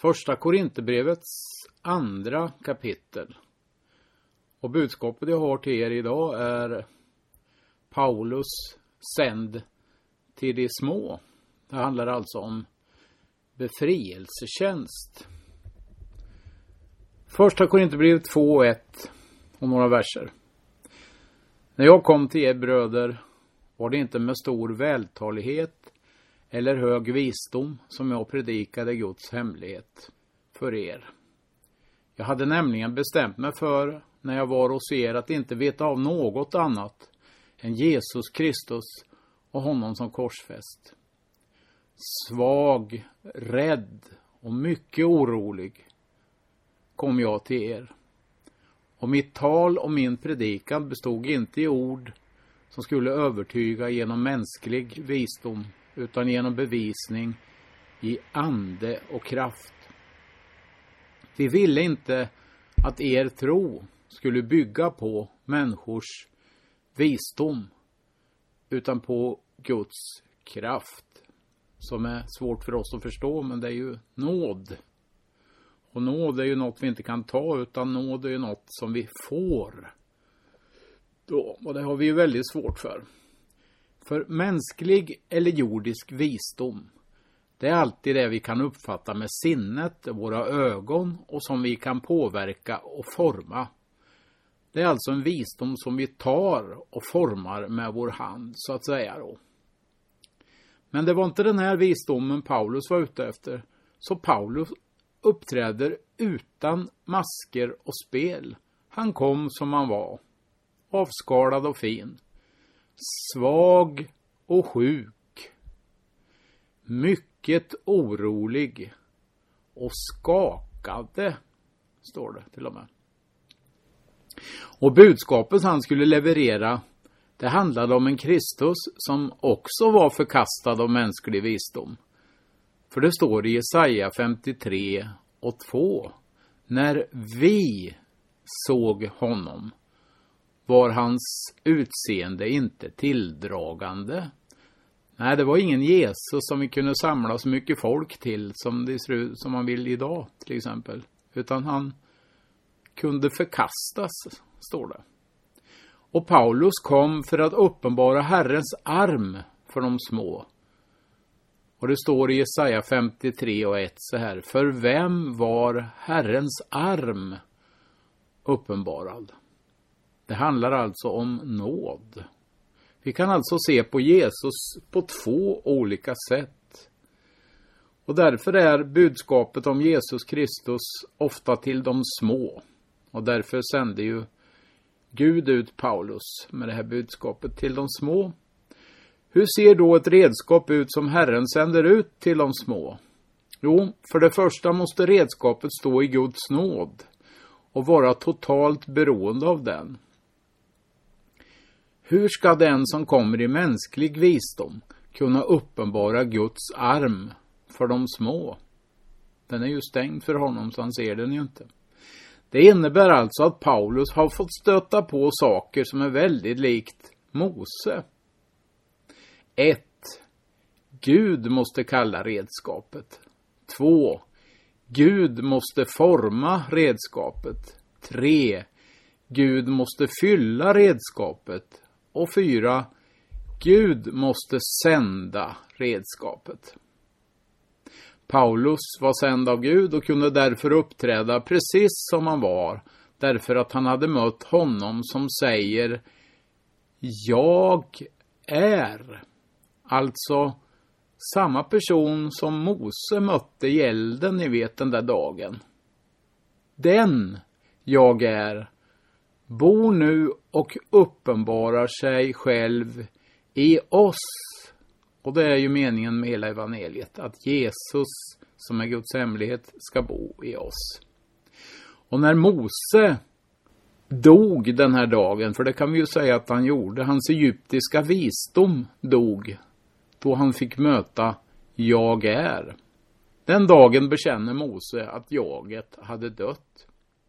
Första Korinthierbrevets andra kapitel. Och budskapet jag har till er idag är Paulus sänd till de små. Det handlar alltså om befrielsetjänst. Första Korinthierbrevet 2:1 och några verser. När jag kom till er bröder var det inte med stor vältalighet eller hög visdom som jag predikade Guds hemlighet för er. Jag hade nämligen bestämt mig för när jag var hos er att inte veta av något annat än Jesus Kristus och honom som korsfäst. Svag, rädd och mycket orolig kom jag till er. Och mitt tal och min predikan bestod inte i ord som skulle övertyga genom mänsklig visdom utan genom bevisning i ande och kraft. Vi ville inte att er tro skulle bygga på människors visdom utan på Guds kraft, som är svårt för oss att förstå, men det är ju nåd. Och nåd är ju något vi inte kan ta, utan nåd är ju något som vi får. Och det har vi ju väldigt svårt för. För mänsklig eller jordisk visdom, det är alltid det vi kan uppfatta med sinnet, våra ögon och som vi kan påverka och forma. Det är alltså en visdom som vi tar och formar med vår hand, så att säga då. Men det var inte den här visdomen Paulus var ute efter. Så Paulus uppträder utan masker och spel. Han kom som han var, avskalad och fin, svag och sjuk, mycket orolig och skakade, står det till och med. Och budskapet han skulle leverera, det handlade om en Kristus som också var förkastad av mänsklig visdom. För det står i Jesaja 53:2. När vi såg honom var hans utseende inte tilldragande. Nej, det var ingen Jesus som vi kunde samla så mycket folk till som det ser ut som man vill idag till exempel. Utan han kunde förkastas, står det. Och Paulus kom för att uppenbara Herrens arm för de små. Och det står i Jesaja 53:1 så här. För vem var Herrens arm uppenbarad? Det handlar alltså om nåd. Vi kan alltså se på Jesus på två olika sätt. Och därför är budskapet om Jesus Kristus ofta till de små. Och därför sände ju Gud ut Paulus med det här budskapet till de små. Hur ser då ett redskap ut som Herren sänder ut till de små? Jo, för det första måste redskapet stå i Guds nåd och vara totalt beroende av den. Hur ska den som kommer i mänsklig visdom kunna uppenbara Guds arm för de små? Den är ju stängd för honom så han ser den ju inte. Det innebär alltså att Paulus har fått stöta på saker som är väldigt likt Mose. 1. Gud måste kalla redskapet. 2. Gud måste forma redskapet. 3. Gud måste fylla redskapet. Och 4. Gud måste sända redskapet. Paulus var sänd av Gud och kunde därför uppträda precis som han var. Därför att han hade mött honom som säger jag är. Alltså samma person som Mose mötte i elden, ni vet den där dagen. Den jag är bor nu och uppenbarar sig själv i oss. Och det är ju meningen med hela evangeliet, att Jesus som är Guds hemlighet ska bo i oss. Och när Mose dog den här dagen, för det kan vi ju säga att han gjorde, hans egyptiska visdom dog då han fick möta jag är. Den dagen bekänner Mose att jaget hade dött.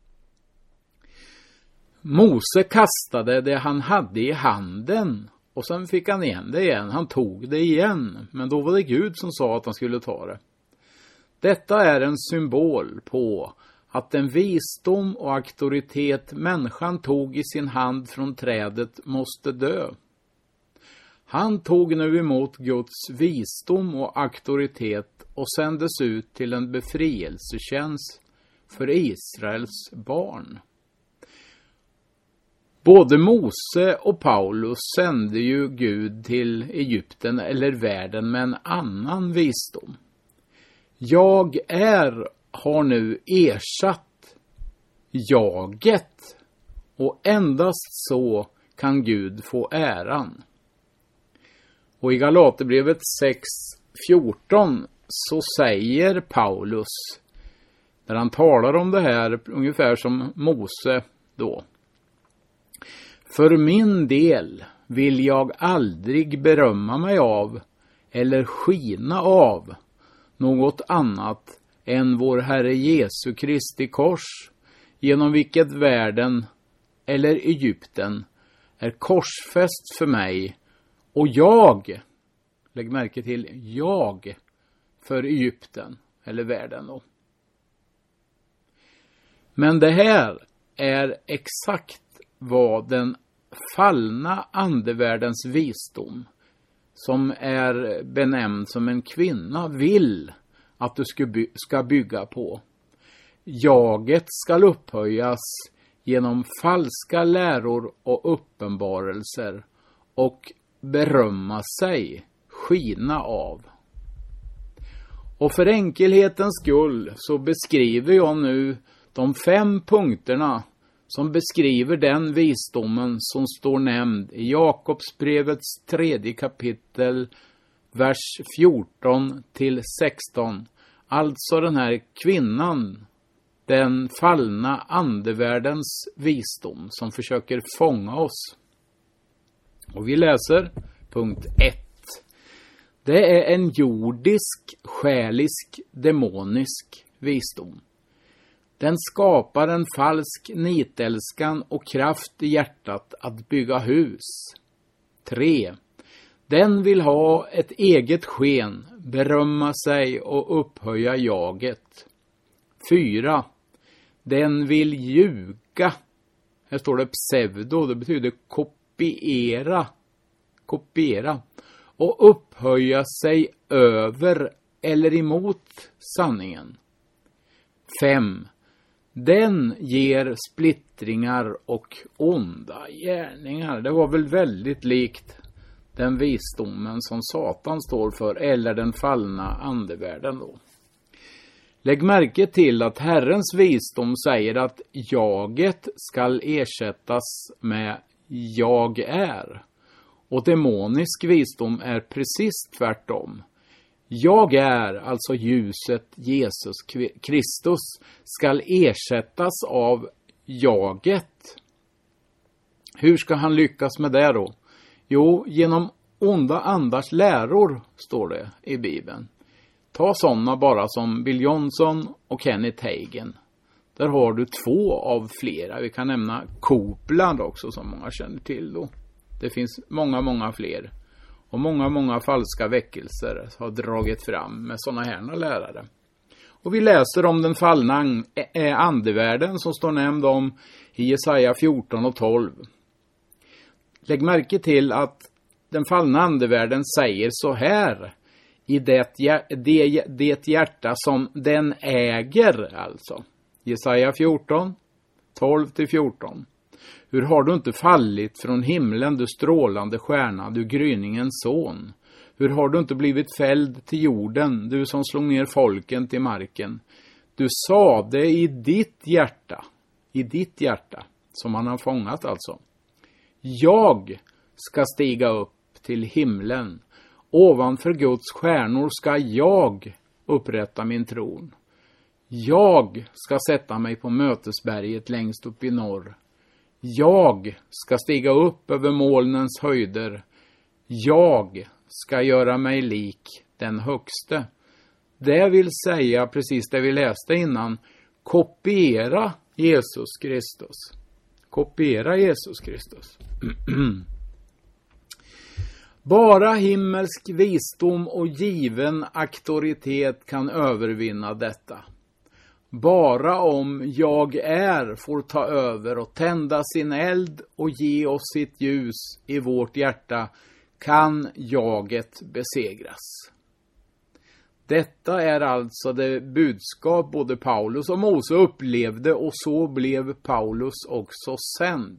Mose kastade det han hade i handen och sen fick han igen det igen. Han tog det igen, men då var det Gud som sa att han skulle ta det. Detta är en symbol på att den visdom och auktoritet människan tog i sin hand från trädet måste dö. Han tog nu emot Guds visdom och auktoritet och sändes ut till en befrielsetjänst för Israels barn. Både Mose och Paulus sände ju Gud till Egypten eller världen med en annan visdom. Jag har nu ersatt jaget, och endast så kan Gud få äran. Och i Galaterbrevet 6:14 så säger Paulus, när han talar om det här ungefär som Mose då: för min del vill jag aldrig berömma mig av eller skina av något annat än vår Herre Jesu Kristi kors, genom vilket världen eller Egypten är korsfäst för mig, och jag, lägg märke till jag, för Egypten eller världen då. Men det här är exakt vad den fallna andevärldens visdom, som är benämnd som en kvinna, vill att du ska bygga på. Jaget ska upphöjas genom falska läror och uppenbarelser och berömma sig, skina av. Och för enkelhetens skull så beskriver jag nu de 5 punkterna som beskriver den visdomen som står nämnd i Jakobsbrevets 3 kapitel, vers 14 till 16. Alltså den här kvinnan, den fallna andevärldens visdom som försöker fånga oss. Och vi läser punkt 1. Det är en jordisk, själisk, demonisk visdom. Den skapar en falsk nitälskan och kraft i hjärtat att bygga hus. 3. Den vill ha ett eget sken, berömma sig och upphöja jaget. 4. Den vill ljuga. Här står det pseudo, det betyder kopiera. Och upphöja sig över eller emot sanningen. 5. Den ger splittringar och onda gärningar. Det var väl väldigt likt den visdomen som Satan står för, eller den fallna andevärlden då. Lägg märke till att Herrens visdom säger att jaget skall ersättas med jag är. Och demonisk visdom är precis tvärtom. Jag är, alltså ljuset Jesus Kristus, skall ersättas av jaget. Hur ska han lyckas med det då? Jo, genom onda andars läror, står det i Bibeln. Ta sådana bara som Bill Johnson och Kenneth Hagin. Där har du 2 av flera. Vi kan nämna Copeland också, som många känner till då. Det finns många fler. Och många falska väckelser har dragit fram med sådana här lärare. Och vi läser om den fallna andevärlden som står nämnd om i Jesaja 14 och 12. Lägg märke till att den fallna andevärlden säger så här i det hjärta som den äger, alltså. Jesaja 14, 12-14. Hur har du inte fallit från himlen, du strålande stjärna, du gryningens son? Hur har du inte blivit fälld till jorden, du som slog ner folken till marken? Du sade i ditt hjärta, som han har fångat alltså. Jag ska stiga upp till himlen. Ovanför Guds stjärnor ska jag upprätta min tron. Jag ska sätta mig på mötesberget längst upp i norr. Jag ska stiga upp över molnens höjder. Jag ska göra mig lik den högste. Det vill säga precis det vi läste innan. Kopiera Jesus Kristus. Kopiera Jesus Kristus. Bara himmelsk visdom och given auktoritet kan övervinna detta. Bara om jag får ta över och tända sin eld och ge oss sitt ljus i vårt hjärta kan jaget besegras. Detta är alltså det budskap både Paulus och Mose upplevde, och så blev Paulus också sänd.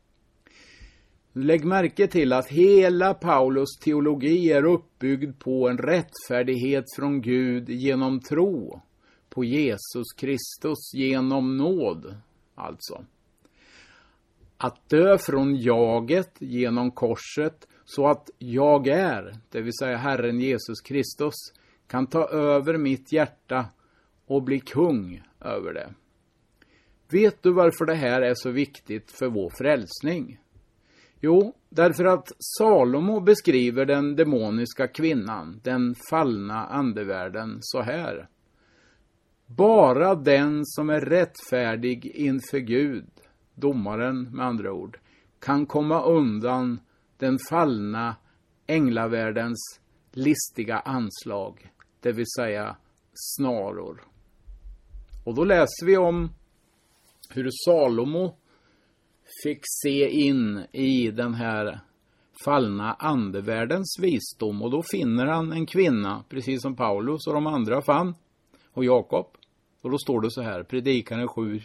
Lägg märke till att hela Paulus teologi är uppbyggd på en rättfärdighet från Gud genom tro på Jesus Kristus genom nåd, alltså. Att dö från jaget genom korset så att jag det vill säga Herren Jesus Kristus, kan ta över mitt hjärta och bli kung över det. Vet du varför det här är så viktigt för vår frälsning? Jo, därför att Salomo beskriver den demoniska kvinnan, den fallna andevärlden, så här. Bara den som är rättfärdig inför Gud, domaren med andra ord, kan komma undan den fallna änglavärldens listiga anslag, det vill säga snaror. Och då läser vi om hur Salomo fick se in i den här fallna andevärldens visdom, och då finner han en kvinna, precis som Paulus och de andra fann, och Jakob. Och då står det så här, Predikaren 7:26.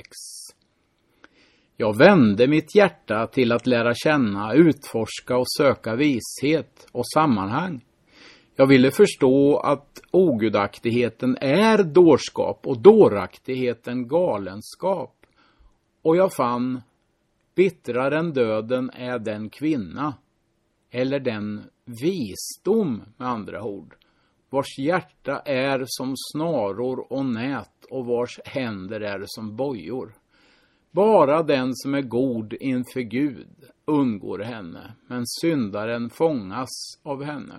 Jag vände mitt hjärta till att lära känna, utforska och söka vishet och sammanhang. Jag ville förstå att ogudaktigheten är dårskap och dåraktigheten galenskap. Och jag fann, bittrare än döden är den kvinna, eller den visdom med andra ord, vars hjärta är som snaror och nät och vars händer är som bojor. Bara den som är god inför Gud undgår henne, men syndaren fångas av henne.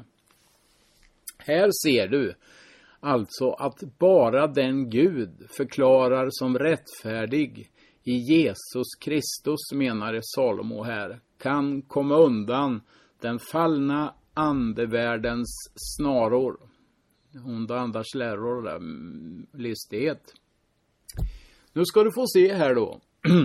Här ser du alltså att bara den Gud förklarar som rättfärdig i Jesus Kristus, menar Salomo här, kan komma undan den fallna andevärldens snaror. Onda andars läror där, listighet. Nu ska du få se här då.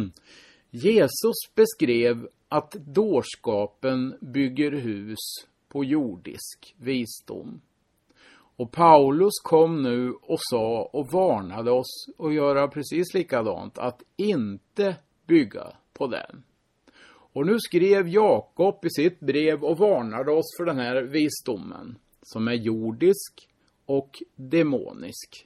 Jesus beskrev att dårskapen bygger hus på jordisk visdom. Och Paulus kom nu och sa och varnade oss att göra precis likadant, att inte bygga på den. Och nu skrev Jakob i sitt brev och varnade oss för den här visdomen som är jordisk och demonisk.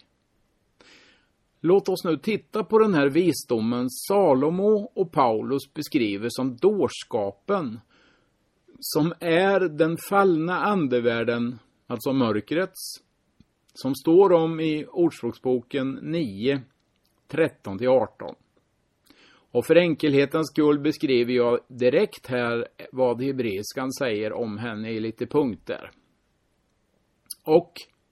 Låt oss nu titta på den här visdomen Salomo och Paulus beskriver som dårskapen, som är den fallna andevärlden, alltså mörkrets, som står om i Ordspråksboken 9, 13-18. Och för enkelhetens skull beskriver jag direkt här vad hebreiskan säger om henne i lite punkter. Och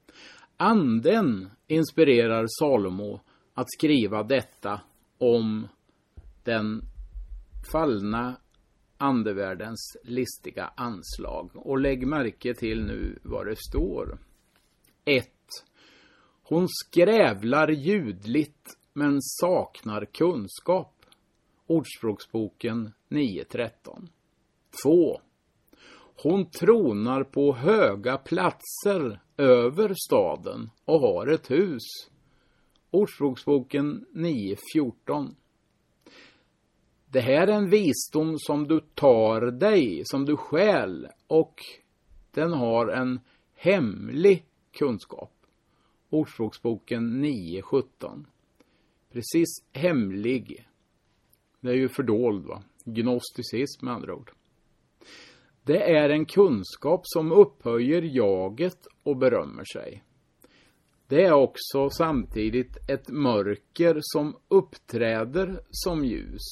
anden inspirerar Salomo att skriva detta om den fallna andevärldens listiga anslag. Och lägg märke till nu vad det står. 1. Hon skrävlar ljudligt men saknar kunskap. Ordspråksboken 9:13. 2. Hon tronar på höga platser över staden och har ett hus. Ordspråksboken 9:14. Det här är en visdom som du tar dig, som du stjäl, och den har en hemlig kunskap. Ordspråksboken 9:17. Precis hemlig. Det är ju fördold, va? Gnosticism med andra ord. Det är en kunskap som upphöjer jaget och berömmer sig. Det är också samtidigt ett mörker som uppträder som ljus.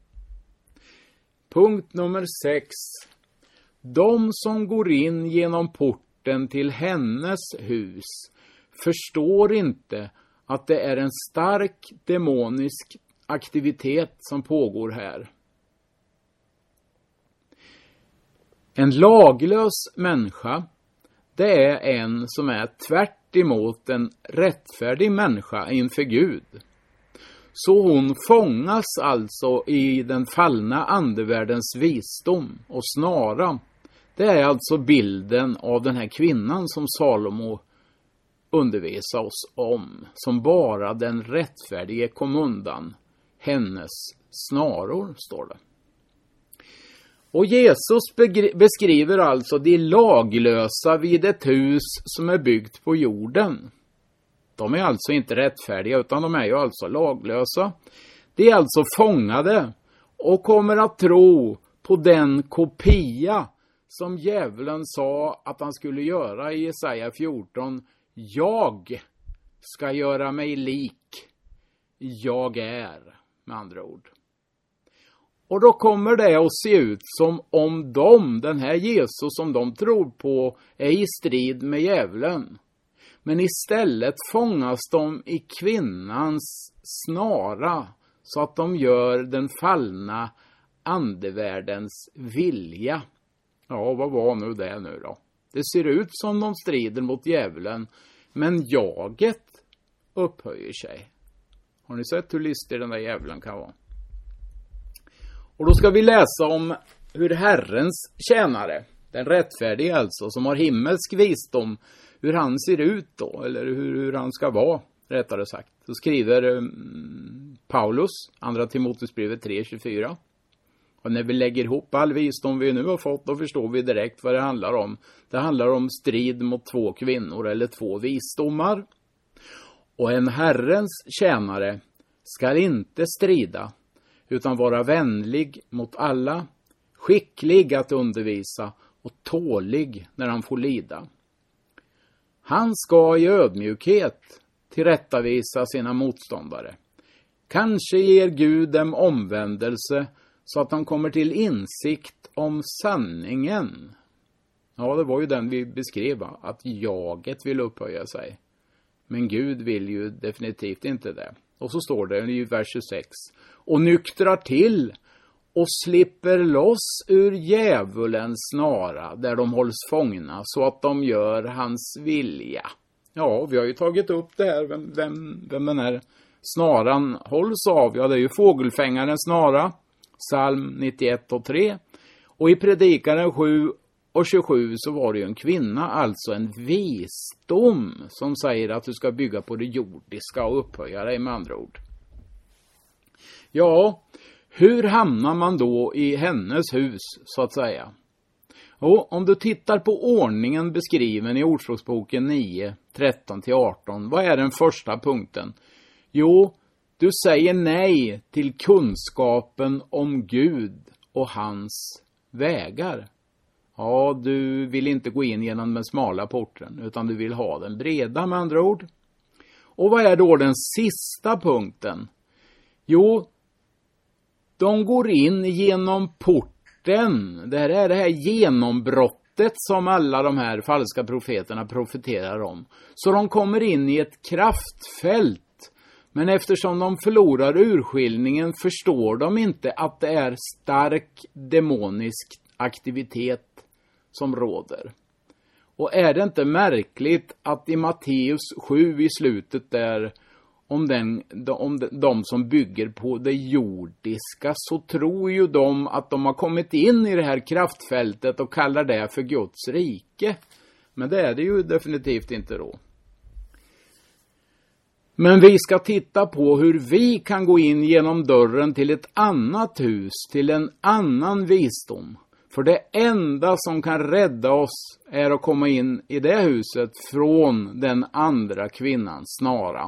Punkt nummer 6. De som går in genom porten till hennes hus förstår inte att det är en stark demonisk aktivitet som pågår här. En laglös människa, det är en som är tvärt emot en rättfärdig människa inför Gud. Så hon fångas alltså i den fallna andevärldens visdom och snara. Det är alltså bilden av den här kvinnan som Salomo undervisar oss om. Som bara den rättfärdige kom undan hennes snaror, står det. Och Jesus beskriver alltså de laglösa vid ett hus som är byggt på jorden. De är alltså inte rättfärdiga utan de är ju alltså laglösa. De är alltså fångade och kommer att tro på den kopia som djävulen sa att han skulle göra i Jesaja 14. Jag ska göra mig lik. Jag är, med andra ord. Och då kommer det att se ut som om den här Jesus som de tror på, är i strid med djävulen. Men istället fångas de i kvinnans snara så att de gör den fallna andevärldens vilja. Ja, vad var nu det nu då? Det ser ut som de strider mot djävulen, men jaget upphöjer sig. Har ni sett hur listig den där djävulen kan vara? Och då ska vi läsa om hur Herrens tjänare, den rättfärdige alltså, som har himmelsk visdom, hur han ser ut då, eller hur han ska vara, rättare sagt. Så skriver Paulus, andra Timoteusbrevet 3:24. Och när vi lägger ihop all visdom vi nu har fått, då förstår vi direkt vad det handlar om. Det handlar om strid mot 2 kvinnor eller 2 visdomar. Och en Herrens tjänare ska inte strida, utan vara vänlig mot alla, skicklig att undervisa och tålig när han får lida. Han ska i ödmjukhet tillrättavisa sina motståndare. Kanske ger Gud dem omvändelse så att de kommer till insikt om sanningen. Ja, det var ju den vi beskrev, att jaget vill upphöja sig. Men Gud vill ju definitivt inte det. Och så står det i vers 26. Och nyktrar till och slipper loss ur djävulens snara där de hålls fångna så att de gör hans vilja. Ja, vi har ju tagit upp det här, vem den här snaran hålls av. Ja, det är ju fågelfängarens snara, psalm 91:3. Och i predikaren 7:27 så var det ju en kvinna, alltså en visdom som säger att du ska bygga på det jordiska och upphöja dig, med andra ord. Ja, hur hamnar man då i hennes hus, så att säga? Och om du tittar på ordningen beskriven i Ordspråksboken 9:13-18, vad är den första punkten? Jo, du säger nej till kunskapen om Gud och hans vägar. Ja, du vill inte gå in genom den smala porten, utan du vill ha den breda, med andra ord. Och vad är då den sista punkten? Jo, de går in genom porten. Det är det här genombrottet som alla de här falska profeterna profeterar om. Så de kommer in i ett kraftfält. Men eftersom de förlorar urskiljningen förstår de inte att det är stark demonisk aktivitet som råder. Och är det inte märkligt att i Matteus 7 i slutet där om de som bygger på det jordiska, så tror ju de att de har kommit in i det här kraftfältet och kallar det för Guds rike. Men det är det ju definitivt inte då. Men vi ska titta på hur vi kan gå in genom dörren till ett annat hus, till en annan visdom. För det enda som kan rädda oss är att komma in i det huset från den andra kvinnans snara.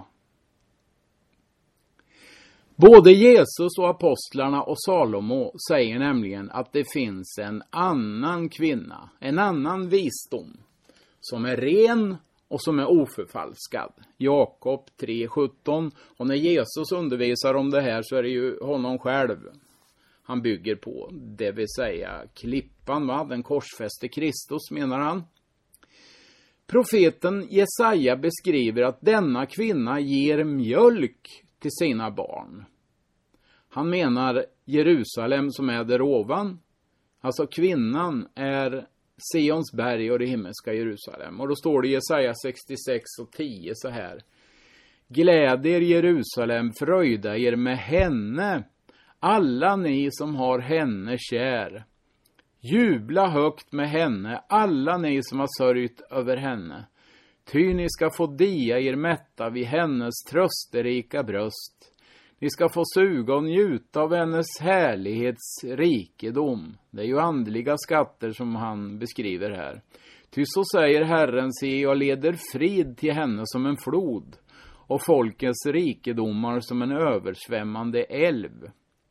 Både Jesus och apostlarna och Salomo säger nämligen att det finns en annan kvinna, en annan visdom, som är ren och som är oförfalskad. Jakob 3:17. Och när Jesus undervisar om det här så är det ju honom själv han bygger på. Det vill säga klippan, den korsfäste Kristus, menar han. Profeten Jesaja beskriver att denna kvinna ger mjölk till sina barn. Han menar Jerusalem som är där ovan, Alltså kvinnan är Sions berg och det himmelska Jerusalem. Och då står det i Jesaja 66:10 så här. Gläd er Jerusalem, fröjda er med henne, alla ni som har henne kär. Jubla högt med henne, alla ni som har sörjt över henne. Ty ni ska få dia er mätta vid hennes trösterika bröst. Ni ska få suga och njuta av hennes härlighetsrikedom. Det är ju andliga skatter som han beskriver här. Ty så säger Herren, se jag leder frid till henne som en flod och folkens rikedomar som en översvämmande älv.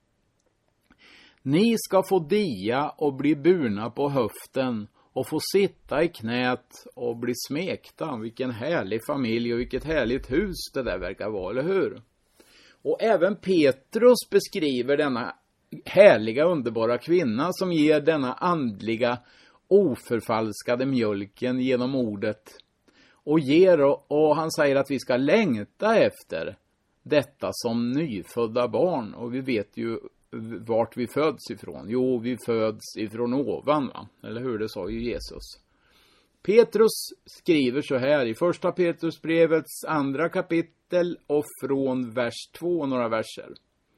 Ni ska få dia och bli burna på höften och få sitta i knät och bli smekta. Vilken härlig familj och vilket härligt hus det där verkar vara, eller hur? Och även Petrus beskriver denna härliga, underbara kvinna som ger denna andliga, oförfalskade mjölken genom ordet. Och han säger att vi ska längta efter detta som nyfödda barn. Och vi vet ju vart vi föds ifrån. Jo, vi föds ifrån ovan, va? Eller hur, det sa ju Jesus. Petrus skriver så här i första Petrusbrevets 2 kapitel och från vers 2 några verser.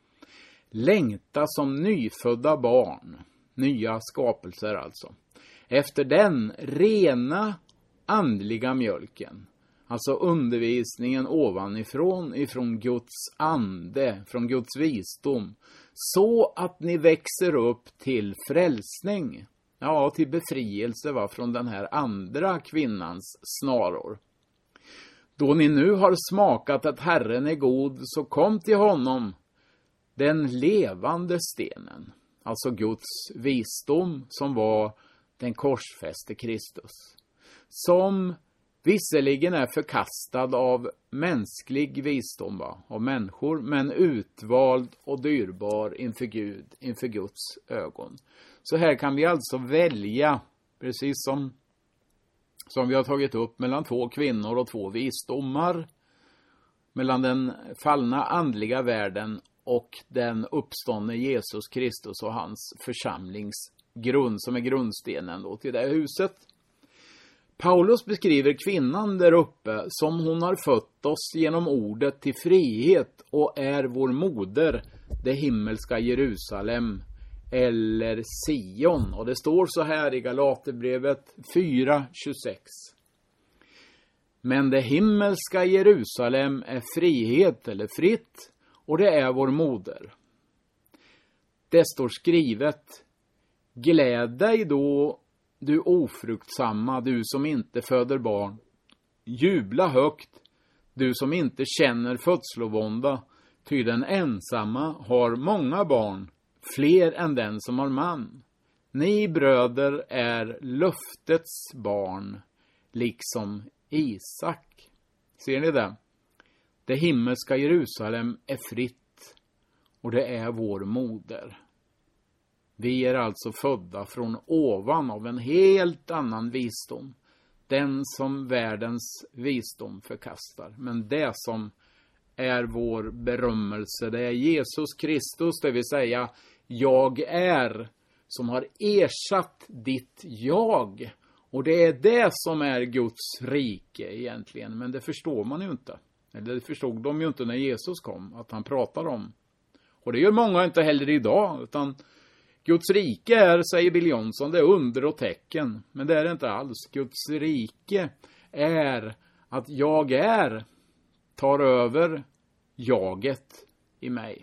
Längta som nyfödda barn, nya skapelser alltså, efter den rena andliga mjölken. Alltså undervisningen ovanifrån, ifrån Guds ande, från Guds visdom. Så att ni växer upp till frälsning. Ja, till befrielse från den här andra kvinnans snaror. Då ni nu har smakat att Herren är god, så kom till honom, den levande stenen. Alltså Guds visdom som var den korsfäste Kristus. Som visserligen är förkastad av mänsklig visdom, av människor, men utvald och dyrbar inför Gud, inför Guds ögon. Så här kan vi alltså välja, precis som vi har tagit upp, mellan 2 kvinnor och 2 visdomar. Mellan den fallna andliga världen och den uppståndne Jesus Kristus och hans församlingsgrund som är grundstenen då till det här huset. Paulus beskriver kvinnan där uppe som hon har fött oss genom ordet till frihet och är vår moder, det himmelska Jerusalem eller Sion. Och det står så här i Galaterbrevet 4:26. Men det himmelska Jerusalem är frihet eller fritt och det är vår moder. Det står skrivet, gläd dig då du ofruktsamma, du som inte föder barn. Jubla högt, du som inte känner födslovånda, ty den ensamma har många barn, fler än den som har man. Ni bröder är löftets barn, liksom Isak. Ser ni det? Det himmelska Jerusalem är fritt och det är vår moder. Vi är alltså födda från ovan av en helt annan visdom. Den som världens visdom förkastar. Men det som är vår berömmelse, det är Jesus Kristus, det vill säga jag är, som har ersatt ditt jag. Och det är det som är Guds rike egentligen. Men det förstår man ju inte. Eller det förstod de ju inte när Jesus kom, att han pratar om. Och det gör många inte heller idag, utan Guds rike är, säger Bill Johnson, det är under och tecken. Men det är det inte alls. Guds rike är att jag är, tar över jaget i mig.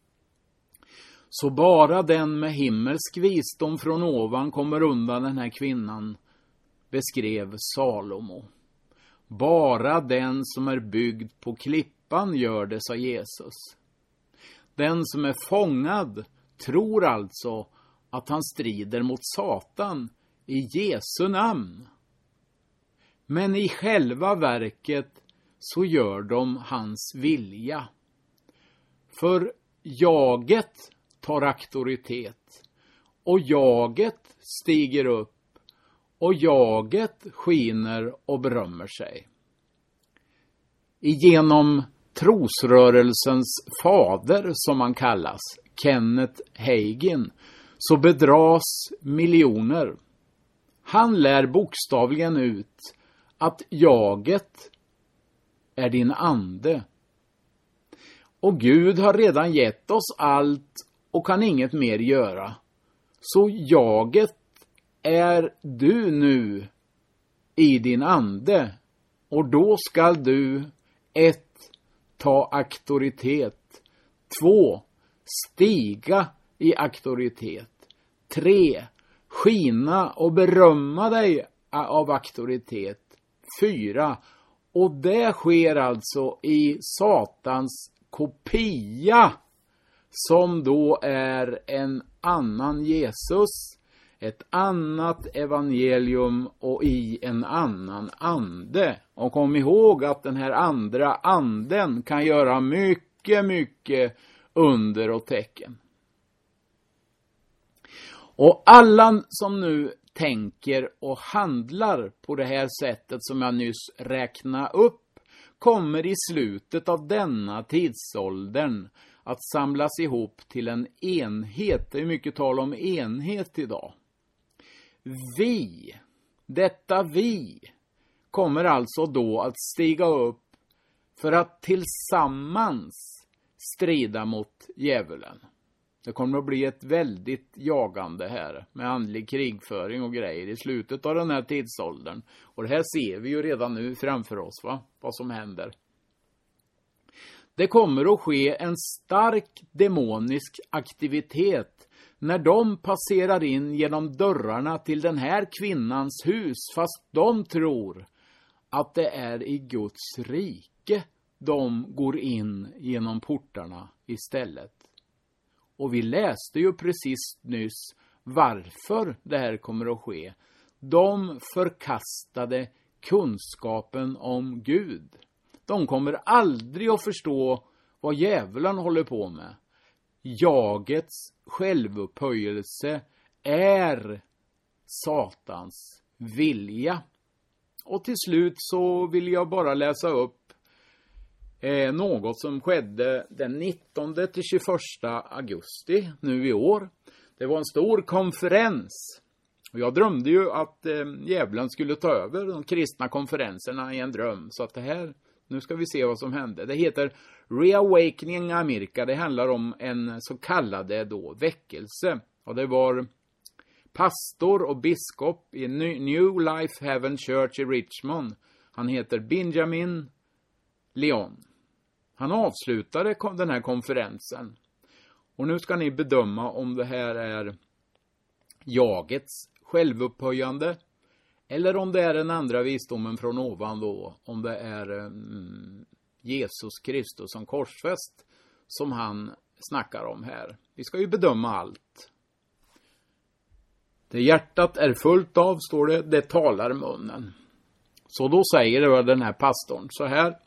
Så bara den med himmelsk visdom från ovan kommer undan den här kvinnan, beskrev Salomo. Bara den som är byggd på klippan gör det, sa Jesus. Den som är fångad tror alltså att han strider mot Satan i Jesu namn. Men i själva verket så gör de hans vilja. För jaget tar auktoritet och jaget stiger upp och jaget skiner och berömmer sig. Genom trosrörelsens fader, som han kallas, Kenneth Hagin, så bedras miljoner. Han lär bokstavligen ut att jaget är din ande. Och Gud har redan gett oss allt och kan inget mer göra. Så jaget är du nu i din ande. Och då skall du 1. Ta auktoritet. 2. Stiga i auktoritet. 3. Skina och berömma dig av auktoritet. 4. Och det sker alltså i Satans kopia, som då är en annan Jesus, ett annat evangelium och i en annan ande. Och kom ihåg att den här andra anden kan göra mycket under och tecken. Och alla som nu tänker och handlar på det här sättet som jag nyss räknade upp kommer i slutet av denna tidsåldern att samlas ihop till en enhet. Det är mycket tal om enhet idag. Detta vi kommer alltså då att stiga upp för att tillsammans strida mot djävulen. Det kommer att bli ett väldigt jagande här med andlig krigföring och grejer i slutet av den här tidsåldern. Och det här ser vi ju redan nu framför oss, vad som händer. Det kommer att ske en stark demonisk aktivitet när de passerar in genom dörrarna till den här kvinnans hus, fast de tror att det är i Guds rike de går in genom portarna istället. Och vi läste ju precis nyss varför det här kommer att ske. De förkastade kunskapen om Gud. De kommer aldrig att förstå vad djävulen håller på med. Jagets självupphöjelse är Satans vilja. Och till slut så vill jag bara läsa upp något som skedde den 19-21 augusti nu i år. Det var en stor konferens. Och jag drömde ju att djävulen skulle ta över de kristna konferenserna i en dröm. Så att det här, nu ska vi se vad som hände. Det heter Reawakening America. Det handlar om en så kallad då väckelse. Och det var pastor och biskop i New Life Heaven Church i Richmond. Han heter Benjamin Leon. Han avslutade den här konferensen. Och nu ska ni bedöma om det här är jagets självupphöjande eller om det är den andra visdomen från ovan då. Om det är Jesus Kristus som korsfäst som han snackar om här. Vi ska ju bedöma allt. Det hjärtat är fullt av, står det, det talar munnen. Så då säger den här pastorn så här.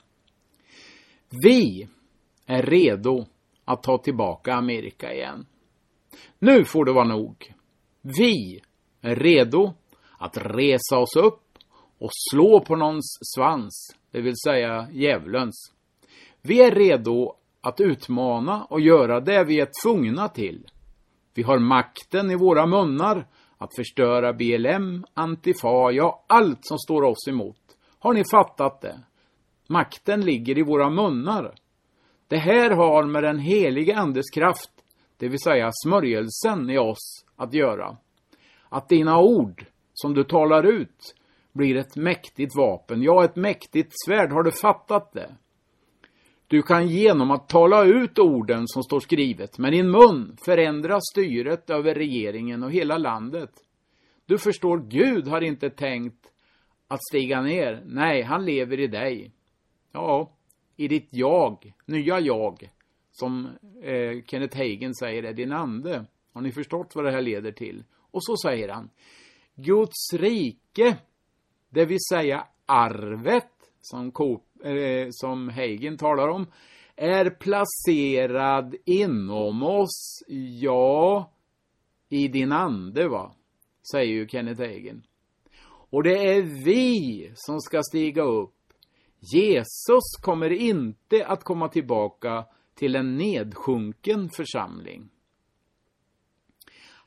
Vi är redo att ta tillbaka Amerika igen. Nu får det vara nog. Vi är redo att resa oss upp och slå på någons svans, det vill säga djävulens. Vi är redo att utmana och göra det vi är tvungna till. Vi har makten i våra munnar att förstöra BLM, Antifa, ja allt som står oss emot. Har ni fattat det? Makten ligger i våra munnar. Det här har med den heliga andes kraft, det vill säga smörjelsen i oss, att göra. Att dina ord som du talar ut blir ett mäktigt vapen. Ja, ett mäktigt svärd, har du fattat det? Du kan genom att tala ut orden som står skrivet med din mun förändra styret över regeringen och hela landet. Du förstår, Gud har inte tänkt att stiga ner. Nej, han lever i dig. Ja, i ditt jag, nya jag, som Kenneth Hagin säger är din ande. Har ni förstått vad det här leder till? Och så säger han, Guds rike, det vill säga arvet, som Hagin talar om, är placerad inom oss, ja, i din ande, va? Säger ju Kenneth Hagin. Och det är vi som ska stiga upp. Jesus kommer inte att komma tillbaka till en nedsjunken församling.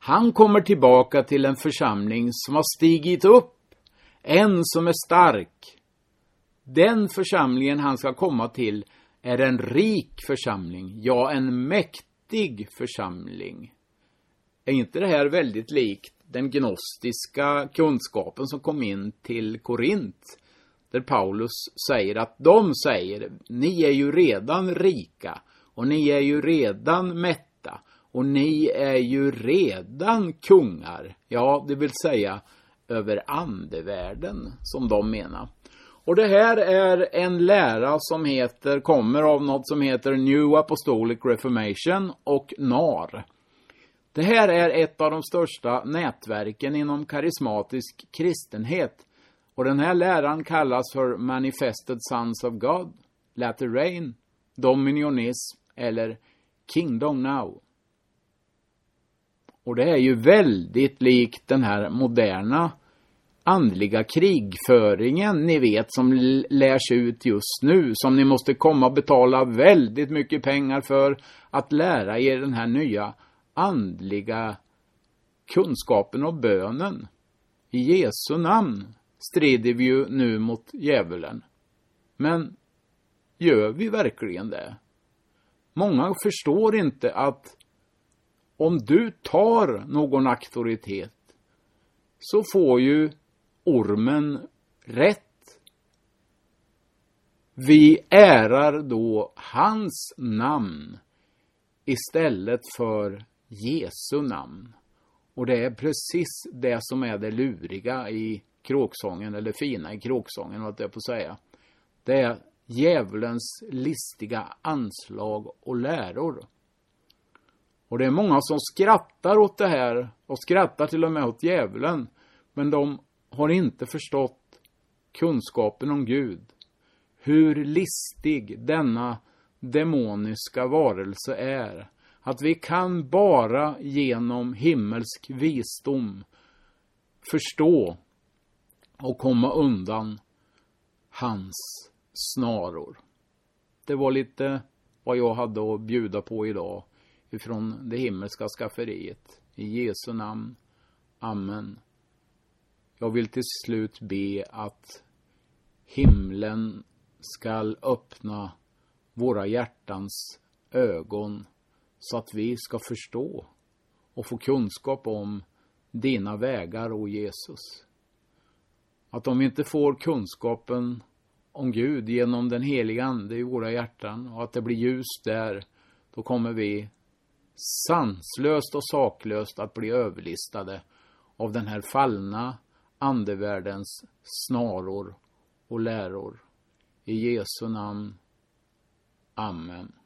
Han kommer tillbaka till en församling som har stigit upp. En som är stark. Den församlingen han ska komma till är en rik församling. Ja, en mäktig församling. Är inte det här väldigt likt den gnostiska kunskapen som kom in till Korint? Där Paulus säger att de säger, ni är ju redan rika och ni är ju redan mätta och ni är ju redan kungar. Ja, det vill säga över andevärlden som de menar. Och det här är en lära som kommer av något som heter New Apostolic Reformation och NAR. Det här är ett av de största nätverken inom karismatisk kristenhet. Och den här läran kallas för Manifested Sons of God, Latter Rain, Dominionism eller Kingdom Now. Och det är ju väldigt likt den här moderna andliga krigföringen ni vet som lärs ut just nu. Som ni måste komma och betala väldigt mycket pengar för att lära er den här nya andliga kunskapen och bönen. I Jesu namn strider vi ju nu mot djävulen. Men gör vi verkligen det? Många förstår inte att om du tar någon auktoritet så får ju ormen rätt. Vi ärar då hans namn istället för Jesu namn. Och det är precis det som är det luriga i kråksången, eller fina i kråksången, vad jag får säga. Det är djävulens listiga anslag och läror. Och det är många som skrattar åt det här och skrattar till och med åt djävulen. Men de har inte förstått kunskapen om Gud. Hur listig denna demoniska varelse är. Att vi kan bara genom himmelsk visdom förstå och komma undan hans snaror. Det var lite vad jag hade att bjuda på idag ifrån det himmelska skafferiet. I Jesu namn. Amen. Jag vill till slut be att himlen ska öppna våra hjärtans ögon så att vi ska förstå och få kunskap om dina vägar, o Jesus. Att om vi inte får kunskapen om Gud genom den heliga ande i våra hjärtan och att det blir ljus där, då kommer vi sanslöst och saklöst att bli överlistade av den här fallna andevärldens snaror och läror. I Jesu namn. Amen.